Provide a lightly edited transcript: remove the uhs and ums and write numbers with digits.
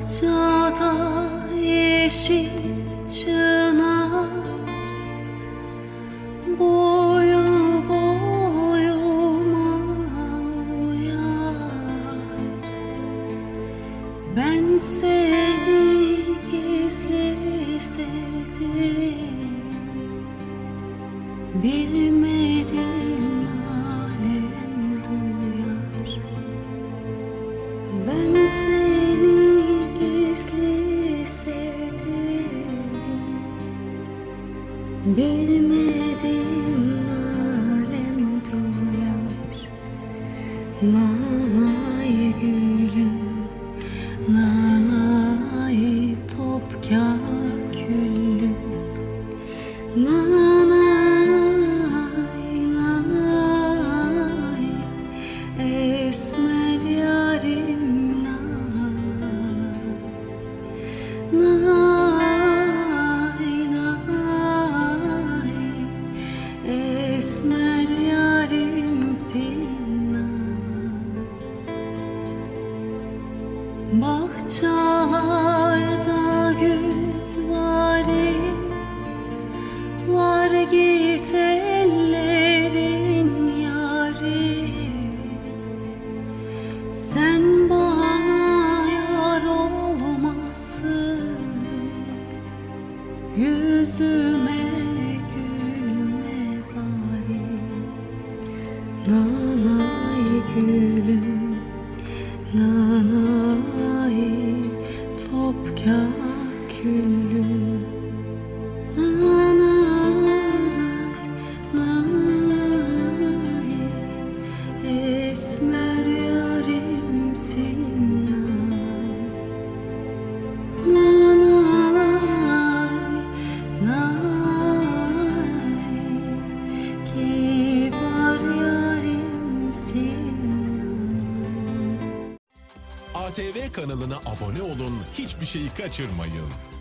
Bahçada yeşil çınar, boyu boyuma uyar. Ben seni gizli sevdim, bilmedim alem duyar. Ben seni gizli sevdim, bilmedim alem duyar. Nanay gülüm, nanay top kaküllüm, nanay nanay esmer yarim, nanay nanay esmer yarimsin nanay. Bahçalarda gül var, var git ellerin yâri. Sen bana yar olmasın, yüzüme gülme bari. Nanay gülüm, nanay top kaküllüm, nanay nanay esmer yarimsin nanay, nanay kibar yarimsin. ATV kanalına abone olun, hiçbir şeyi kaçırmayın.